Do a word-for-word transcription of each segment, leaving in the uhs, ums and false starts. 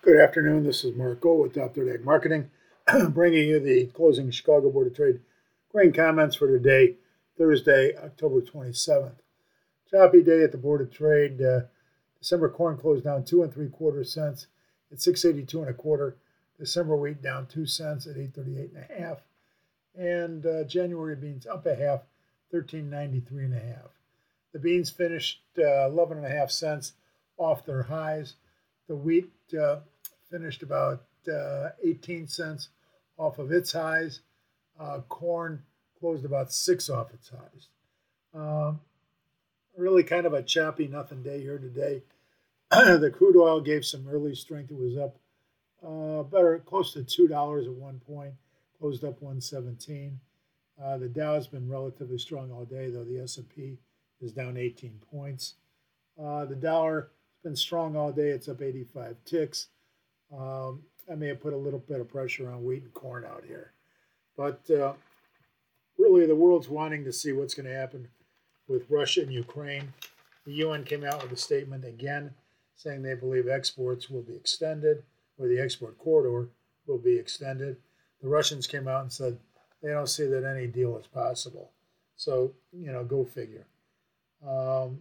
Good afternoon. This is Mark Gold with Top Third Ag Marketing, bringing you the closing Chicago Board of Trade grain comments for today, Thursday, October twenty-seventh. Choppy day at the Board of Trade. Uh, December corn closed down two and three quarter cents at six eighty-two and a quarter. December wheat down two cents at eight thirty-eight and a half, and uh, January beans up a half, thirteen ninety-three and a half. The beans finished uh, eleven and a half cents off their highs. The wheat uh, finished about uh, eighteen cents off of its highs. Uh, corn closed about six off its highs. Um, really kind of a choppy nothing day here today. The crude oil gave some early strength. It was up uh, better, close to two dollars at one point, closed up one seventeen. Uh, the Dow has been relatively strong all day, though the S and P is down eighteen points. Uh, the dollar has been strong all day. It's up eighty-five ticks. Um, I may have put a little bit of pressure on wheat and corn out here. But uh, really, the world's wanting to see what's going to happen with Russia and Ukraine. The U N came out with a statement again saying they believe exports will be extended, or the export corridor will be extended. The Russians came out and said they don't see that any deal is possible. So, you know, go figure. Um,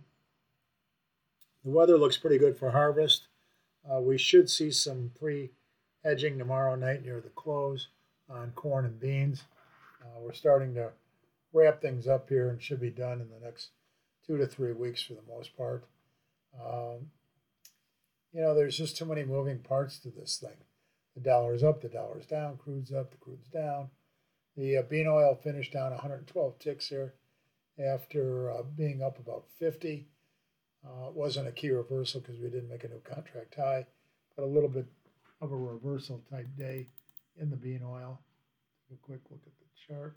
the weather looks pretty good for harvest. Uh, we should see some pre-hedging tomorrow night near the close on corn and beans. Uh, we're starting to wrap things up here and should be done in the next two to three weeks for the most part. Um, you know, there's just too many moving parts to this thing. The dollar's up, the dollar's down, crude's up, the crude's down. The uh, bean oil finished down one hundred twelve ticks here after uh, being up about fifty. Uh, it wasn't a key reversal because we didn't make a new contract high, but a little bit of a reversal type day in the bean oil. Take a quick look at the chart.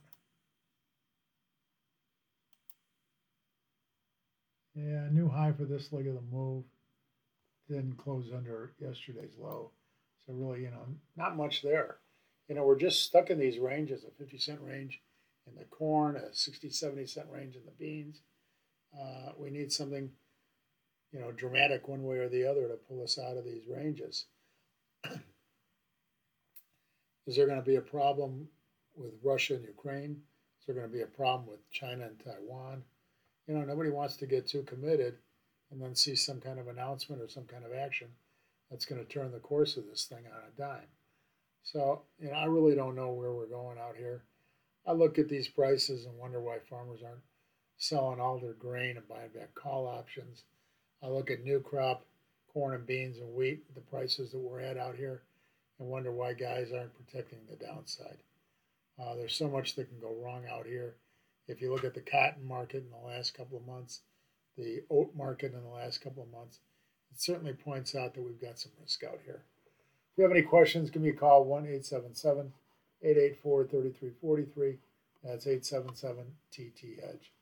Yeah, new high for this leg of the move. Didn't close under yesterday's low. So really, you know, not much there. You know, we're just stuck in these ranges, a fifty cent range in the corn, a sixty, seventy cent range in the beans. Uh, we need something, you know, dramatic one way or the other to pull us out of these ranges. Is there going to be a problem with Russia and Ukraine? Is there going to be a problem with China and Taiwan? You know, nobody wants to get too committed and then see some kind of announcement or some kind of action that's going to turn the course of this thing on a dime. So, you know, I really don't know where we're going out here. I look at these prices and wonder why farmers aren't selling all their grain and buying back call options. I look at new crop, corn and beans and wheat, the prices that we're at out here, and wonder why guys aren't protecting the downside. Uh, there's so much that can go wrong out here. If you look at the cotton market in the last couple of months, the oat market in the last couple of months, it certainly points out that we've got some risk out here. If you have any questions, give me a call, one eight seven seven, eight eight four, three three four three. That's eight seven seven T T Edge.